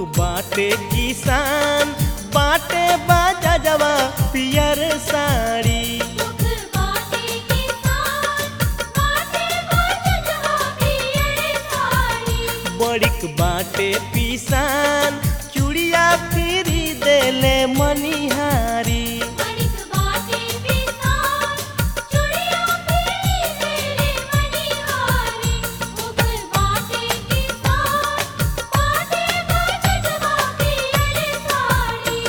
बाटे किसान बाटे बाजा जवा पियर साड़ी। दुख बाटे किसान बाटे बाजवा पियर साड़ी। बड़िक बाटे पिसान चूड़िया फिरी देले मनिहारी। बड़िक बाटे किसान चूड़िया फिरी देले मनिहारी। दुख बाटे किसान बाटे बाजवा पियर साड़ी।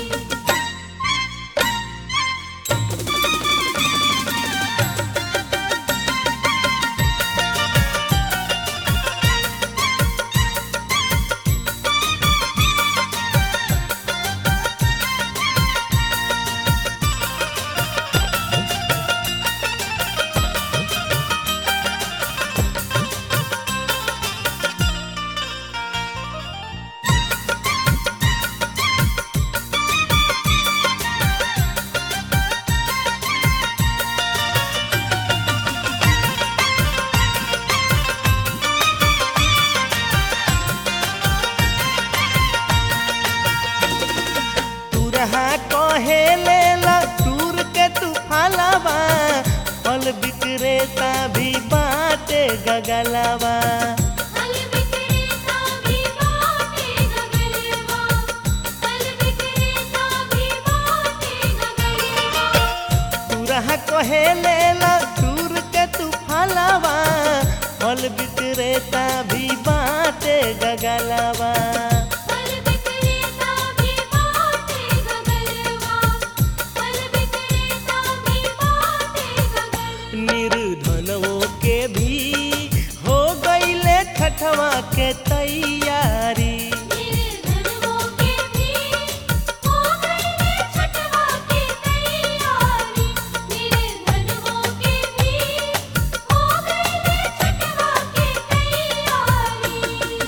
तुरहा कहे लेला टूर के तू फलावा फल विक्रेता भी बाटे गगलावा। फल विक्रेता भी बाटे गगलवा। फल विक्रेता भी बाटे गगलवा। तुरहा कहे लेला टूर के तू फलावा फल विक्रेता भी बाटे गगलावा। फल विक्रेता भी बाटे गगलवा। फल विक्रेता भी बाटे गगलवा। निर्धनों के भी हो गईले छठवा के तैयारी। निर्धनों के भी हो गईले छठवा के तैयारी। निर्धनों के भी हो गईले छठवा के तैयारी।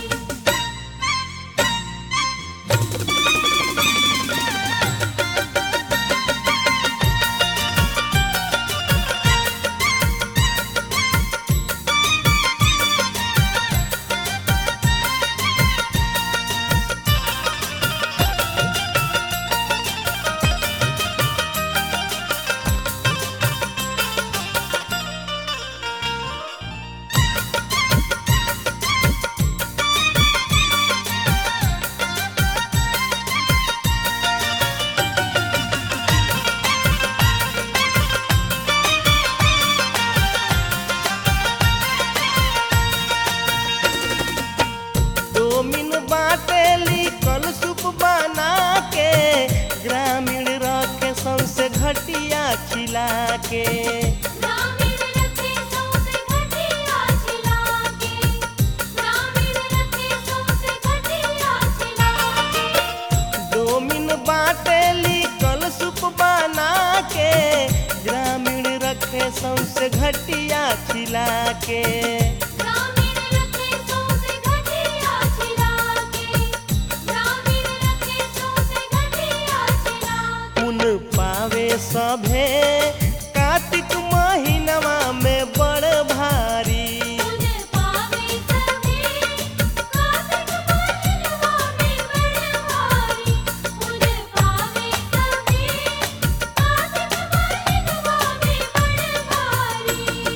डोमिन बाटेली कल सूप बना के ग्रामीण रखे सौंसे घटिया खिला के। ग्रामीण रखे सौंसे घटिया खिला के। ग्रामीण रखे सौंसे घटिया खिला के। डोमिन बाटेली कल सूप बना के ग्रामीण रखे सौंसे घटिया खिला के। ग्रामीण रखे सौंसे घटिया खिला के। ग्रामीण रखे सौंसे घटिया खिला के। पुन पावे सभे कार्तिक महीनवा में बड़ भारी। पुन पावे सभे कार्तिक महीनवा में बड़ भारी। पुन पावे सभे कार्तिक महीनवा में बड़ भारी।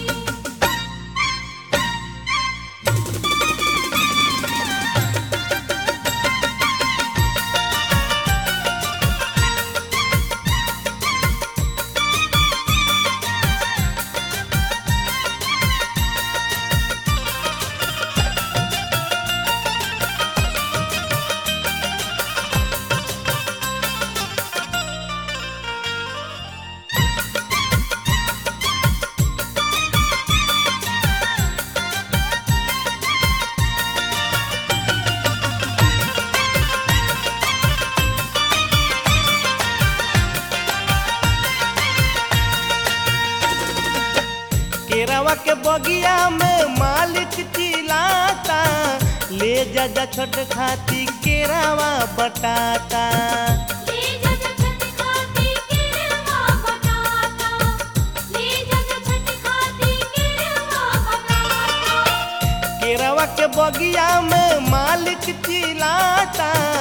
केरावा के बगिया में मालिक चिल्लाता ले जा छोट खाती केरावा बटाता। ले जा छठ खाती केरवा बटाता। ले जा छठ खाती केरवा बटाता। केरावा के बगिया में मालिक चिल्लाता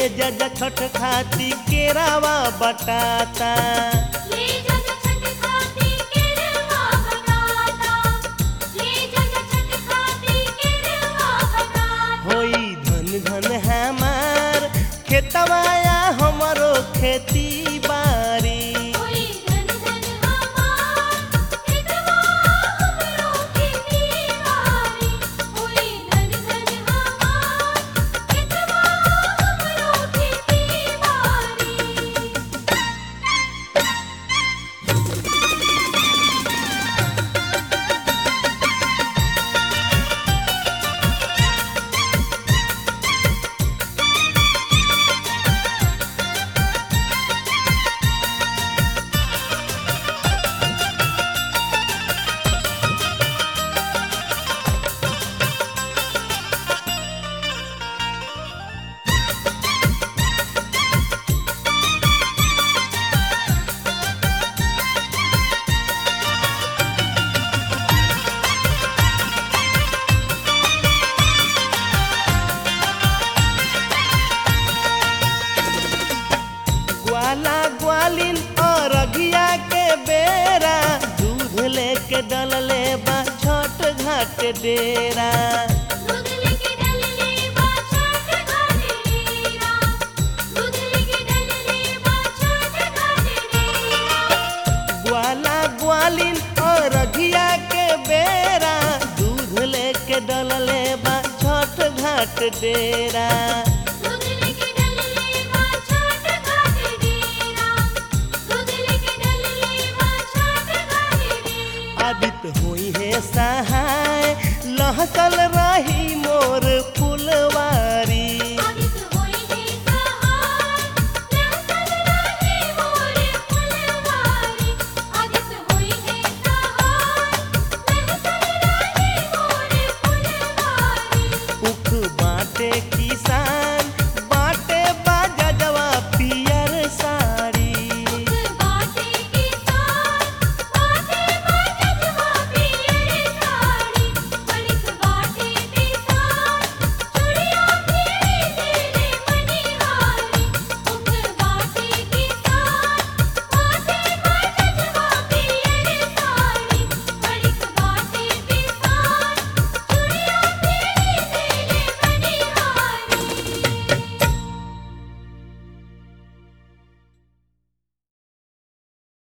जा छठ खाती केरावा बटाता ले जा छठ खाती केरवा बटाता ले जा छठ खाती केरवा बटाता होई धन धन हमार खेतवाया हमरो खेती बारी होई धन धन हमार खेतवा हमरो खेती बारी होई धन धन हमार खेतवा हमरो खेती बारी ग्वाला ग्वालिन और अघिया के बेरा दूध लेके डलले बा छठ घाट डेरा दूध लेके डलले बा छठ घाटे डेरा दूध लेके डलले बा छठ घाटे डेरा ग्वाला ग्वालिन और अघिया के बेरा दूध लेके डलले बा छठ घाट डेरा दूध लेके डलले बा छठ घाटे डेरा दूध लेके डलले बा छठ घाटे डेरा आदित होई है सहाय लहसल